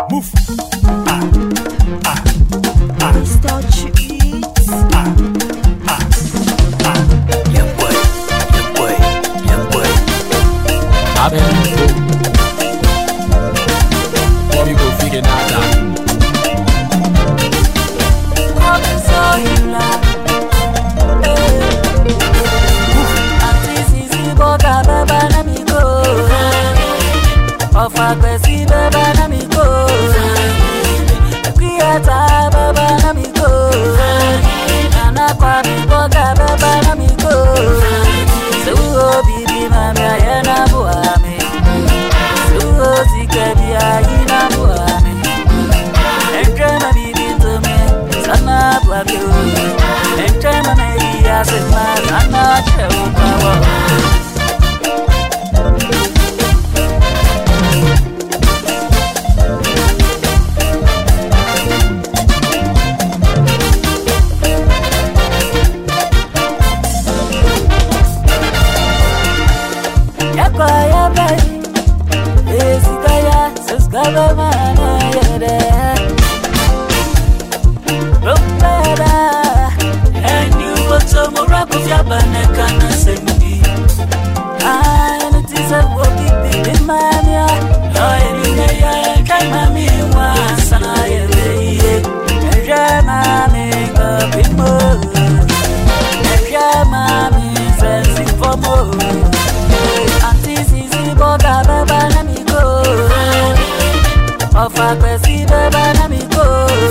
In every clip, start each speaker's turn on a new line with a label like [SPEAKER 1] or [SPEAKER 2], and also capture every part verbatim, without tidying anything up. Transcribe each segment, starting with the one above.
[SPEAKER 1] Move. Ah, ah, ah.
[SPEAKER 2] Start to eat.
[SPEAKER 1] Ah, ah, ah. Young boy, young boy, young boy. Amen. What we go figure out that?
[SPEAKER 2] I'm so in love. Ofa kwesi baba na mi go, Kriata baba na mi go, Nana kwa mi boga baba na mi go. Suho bibi mami ayena buame, Suho zikebi ayina buame. Entrema bibi tome, sana buakyo. Entrema mei asema, sana cheukawa. Ofa kwesi baba na mi go,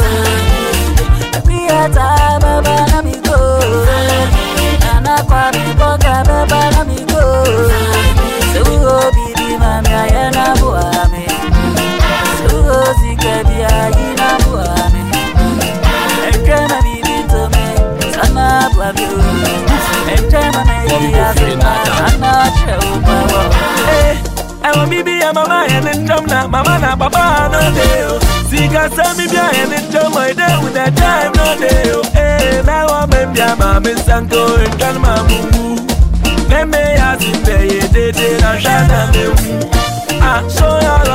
[SPEAKER 2] Kriata baba na mi go, Nana kwa mi boga baba na mi go. Suho bibi mami ayena buame, Suho zikebi ayina buame. Entrema bibi tome, sana buamyo. Entrema mei asema, sana cheupawo.
[SPEAKER 3] I want me be a mama and then jump na mama na papa no day. See can send me be and then jump my day with that time no day. Hey, now I'm a be a mama sanko and can mamu. Let me ask you pay it, they did a shana me. Ah, so ya